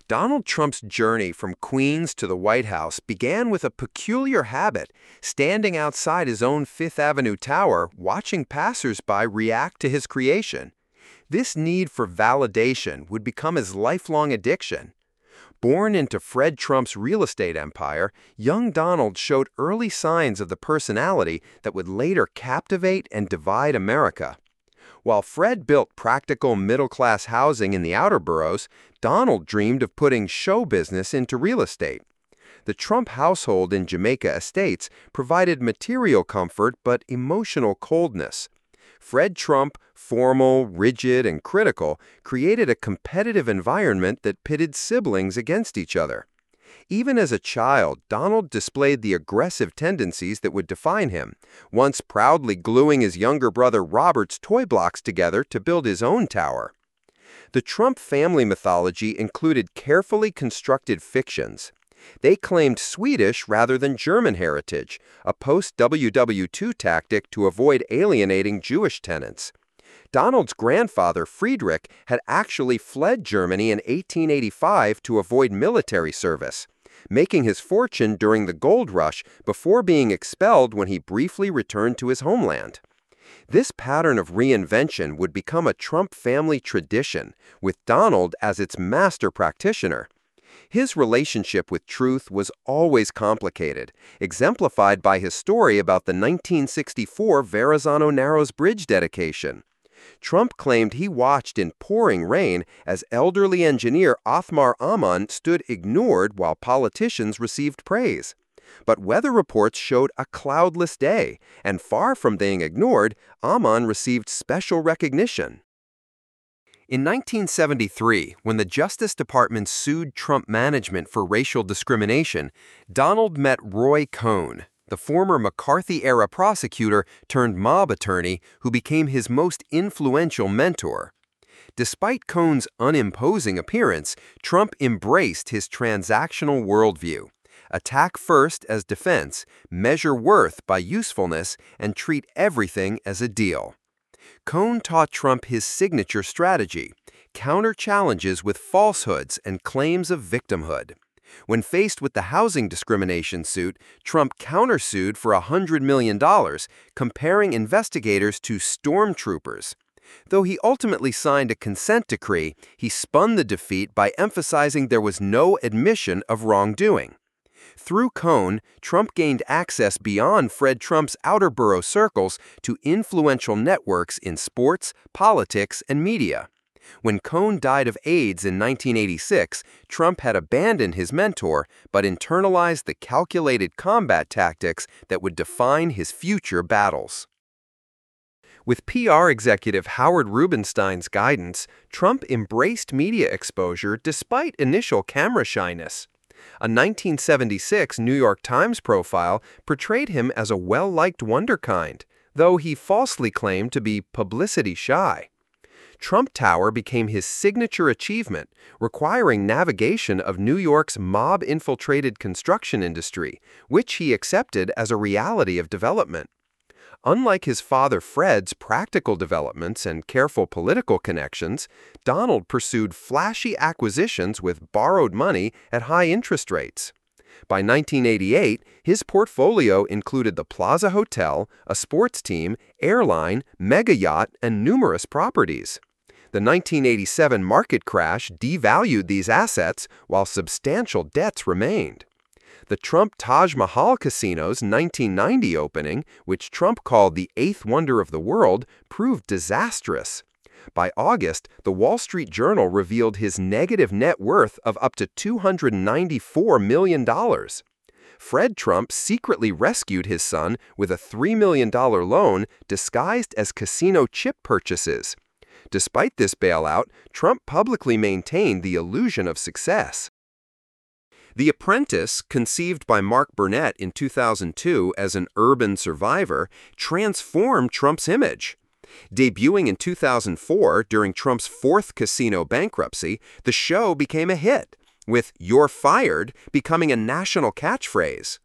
Donald Trump's journey from Queens to the White House began with a peculiar habit, standing outside his own Fifth Avenue tower, watching passers-by react to his creation. This need for validation would become his lifelong addiction. Born into Fred Trump's real estate empire, young Donald showed early signs of the personality that would later captivate and divide America. While Fred built practical middle-class housing in the outer boroughs, Donald dreamed of putting show business into real estate. The Trump household in Jamaica Estates provided material comfort but emotional coldness. Fred Trump, formal, rigid, and critical, created a competitive environment that pitted siblings against each other. Even as a child, Donald displayed the aggressive tendencies that would define him, once proudly gluing his younger brother Robert's toy blocks together to build his own tower. The Trump family mythology included carefully constructed fictions. They claimed Swedish rather than German heritage, a post-WW II tactic to avoid alienating Jewish tenants. Donald's grandfather, Friedrich, had actually fled Germany in 1885 to avoid military service, making his fortune during the gold rush before being expelled when he briefly returned to his homeland. This pattern of reinvention would become a Trump family tradition, with Donald as its master practitioner. His relationship with truth was always complicated, exemplified by his story about the 1964 Verrazano Narrows Bridge dedication. Trump claimed he watched in pouring rain as elderly engineer Othmar Ammann stood ignored while politicians received praise. But weather reports showed a cloudless day, and far from being ignored, Ammann received special recognition. In 1973, when the Justice Department sued Trump management for racial discrimination, Donald met Roy Cohn, the former McCarthy-era prosecutor turned mob attorney who became his most influential mentor. Despite Cohn's unimposing appearance, Trump embraced his transactional worldview. Attack first as defense, measure worth by usefulness, and treat everything as a deal. Cohn taught Trump his signature strategy: counter challenges with falsehoods and claims of victimhood. When faced with the housing discrimination suit, Trump countersued for $100 million, comparing investigators to stormtroopers. Though he ultimately signed a consent decree, he spun the defeat by emphasizing there was no admission of wrongdoing. Through Cohn, Trump gained access beyond Fred Trump's outer borough circles to influential networks in sports, politics, and media. When Cohn died of AIDS in 1986, Trump had abandoned his mentor but internalized the calculated combat tactics that would define his future battles. With PR executive Howard Rubenstein's guidance, Trump embraced media exposure despite initial camera shyness. A 1976 New York Times profile portrayed him as a well-liked wunderkind, though he falsely claimed to be publicity shy. Trump Tower became his signature achievement, requiring navigation of New York's mob-infiltrated construction industry, which he accepted as a reality of development. Unlike his father Fred's practical developments and careful political connections, Donald pursued flashy acquisitions with borrowed money at high interest rates. By 1988, his portfolio included the Plaza Hotel, a sports team, airline, mega yacht, and numerous properties. The 1987 market crash devalued these assets while substantial debts remained. The Trump Taj Mahal Casino's 1990 opening, which Trump called the eighth wonder of the world, proved disastrous. By August, the Wall Street Journal revealed his negative net worth of up to $294 million. Fred Trump secretly rescued his son with a $3 million loan disguised as casino chip purchases. Despite this bailout, Trump publicly maintained the illusion of success. The Apprentice, conceived by Mark Burnett in 2002 as an urban survivor, transformed Trump's image. Debuting in 2004 during Trump's fourth casino bankruptcy, the show became a hit, with "You're fired" becoming a national catchphrase.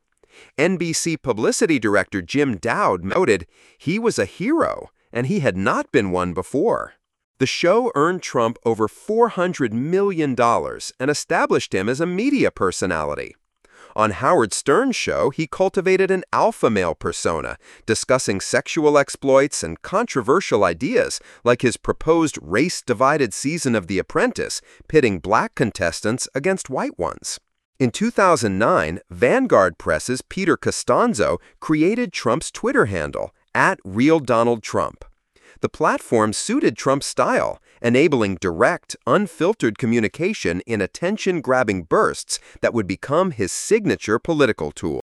NBC publicity director Jim Dowd noted he was a hero, and he had not been one before. The show earned Trump over $400 million and established him as a media personality. On Howard Stern's show, he cultivated an alpha male persona, discussing sexual exploits and controversial ideas like his proposed race-divided season of The Apprentice, pitting black contestants against white ones. In 2009, Vanguard Press's Peter Costanzo created Trump's Twitter handle, @RealDonaldTrump. The platform suited Trump's style, enabling direct, unfiltered communication in attention-grabbing bursts that would become his signature political tool.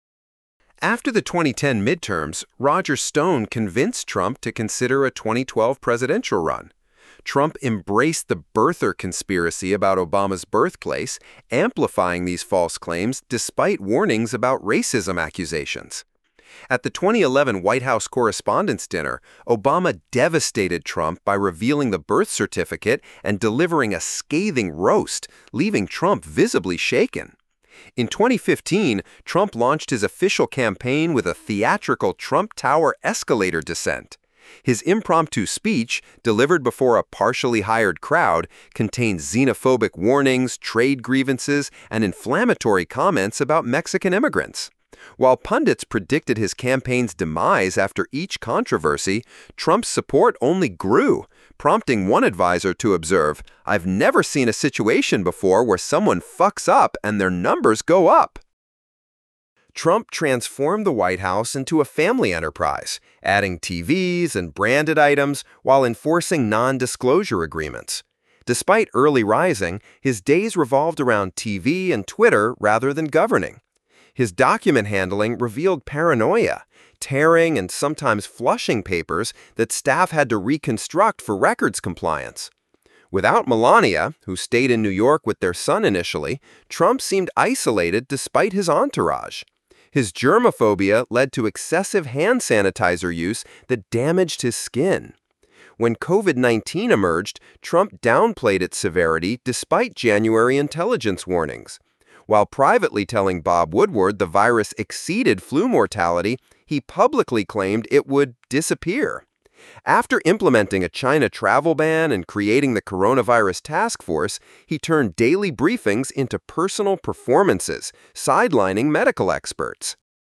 After the 2010 midterms, Roger Stone convinced Trump to consider a 2012 presidential run. Trump embraced the birther conspiracy about Obama's birthplace, amplifying these false claims despite warnings about racism accusations. At the 2011 White House Correspondents' Dinner, Obama devastated Trump by revealing the birth certificate and delivering a scathing roast, leaving Trump visibly shaken. In 2015, Trump launched his official campaign with a theatrical Trump Tower escalator descent. His impromptu speech, delivered before a partially hired crowd, contained xenophobic warnings, trade grievances, and inflammatory comments about Mexican immigrants. While pundits predicted his campaign's demise after each controversy, Trump's support only grew, prompting one advisor to observe, "I've never seen a situation before where someone fucks up and their numbers go up." Trump transformed the White House into a family enterprise, adding TVs and branded items while enforcing non-disclosure agreements. Despite early rising, his days revolved around TV and Twitter rather than governing. His document handling revealed paranoia, tearing and sometimes flushing papers that staff had to reconstruct for records compliance. Without Melania, who stayed in New York with their son initially, Trump seemed isolated despite his entourage. His germophobia led to excessive hand sanitizer use that damaged his skin. When COVID-19 emerged, Trump downplayed its severity despite January intelligence warnings. While privately telling Bob Woodward the virus exceeded flu mortality, he publicly claimed it would disappear. After implementing a China travel ban and creating the coronavirus task force, he turned daily briefings into personal performances, sidelining medical experts.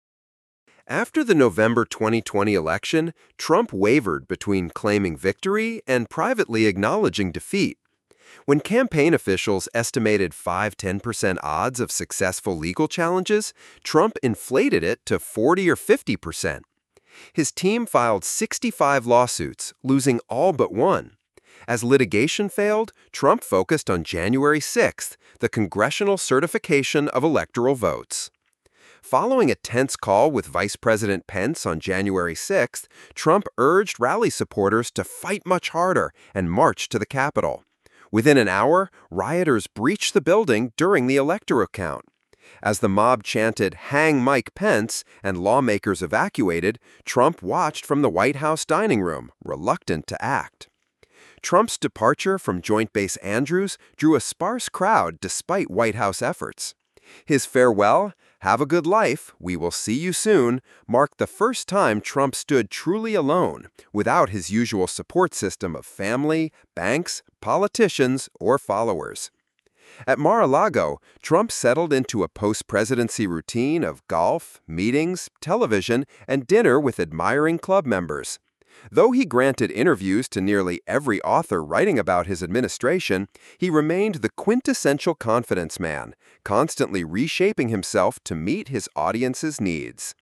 After the November 2020 election, Trump wavered between claiming victory and privately acknowledging defeat. When campaign officials estimated 5–10% odds of successful legal challenges, Trump inflated it to 40 or 50%. His team filed 65 lawsuits, losing all but one. As litigation failed, Trump focused on January 6th, the congressional certification of electoral votes. Following a tense call with Vice President Pence on January 6th, Trump urged rally supporters to fight much harder and march to the Capitol. Within an hour, rioters breached the building during the electoral count. As the mob chanted, "Hang Mike Pence," and lawmakers evacuated, Trump watched from the White House dining room, reluctant to act. Trump's departure from Joint Base Andrews drew a sparse crowd despite White House efforts. His farewell, "Have a good life, we will see you soon," marked the first time Trump stood truly alone, without his usual support system of family, banks, politicians, or followers. At Mar-a-Lago, Trump settled into a post-presidency routine of golf, meetings, television, and dinner with admiring club members. Though he granted interviews to nearly every author writing about his administration, he remained the quintessential confidence man, constantly reshaping himself to meet his audience's needs.